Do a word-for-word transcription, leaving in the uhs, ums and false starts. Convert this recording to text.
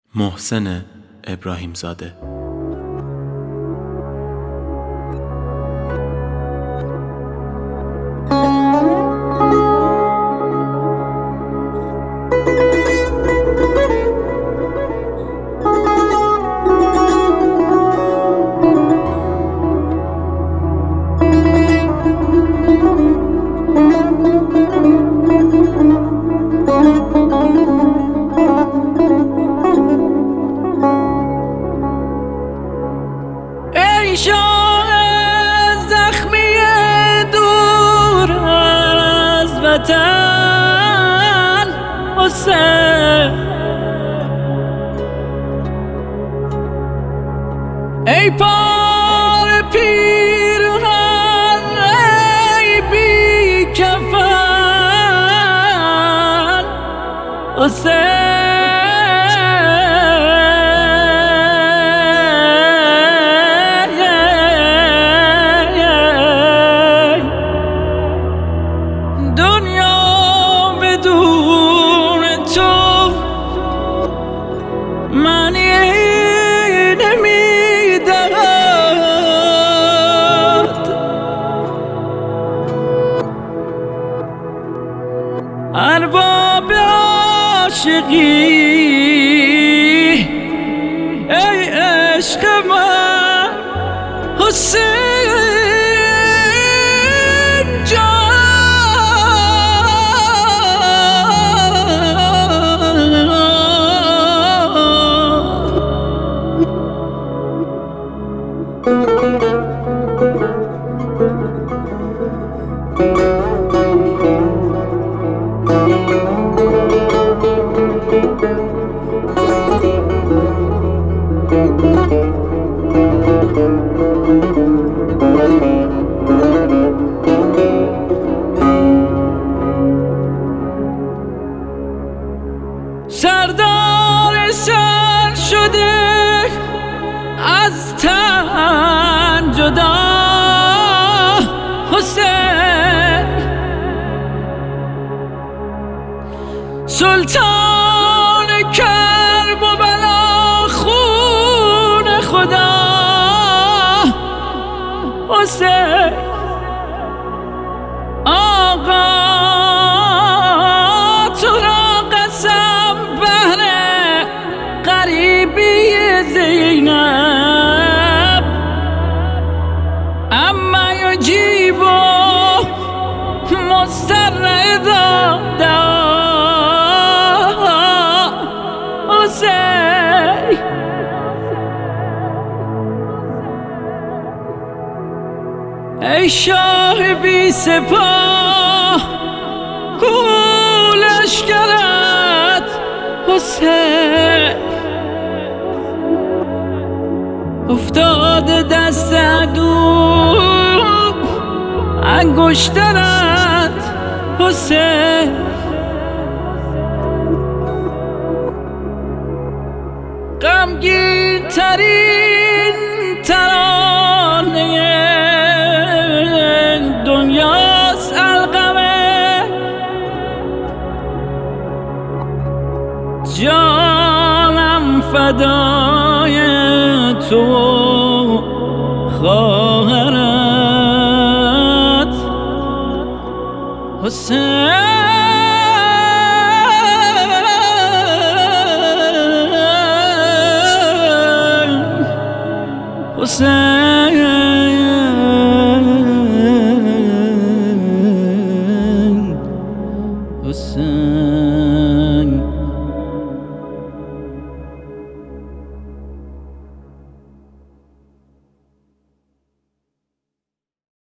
محسن ابراهیم زاده. ای شاه زخمی دور از وطن حسین، ای پار پیرهن ای بی کفن حسین. معنی نمیدهد ارباب عاشقی، ای عشق من حسین جان. سردار سر شده از تن جدا حسین، سلطان کرب و بلا خون خدا حسین. آقا تو را قسم بهر غریبی زینب، اما یجیب مضطر اذا دعا حسین. ای شاه بی سپاه کو لشکرت حسین، افتاده دست عدو انگشترت حسین. غمگین ترین ترانه دنیاست القمه، جانم فدای تو خواهرت حسین. حسین حسین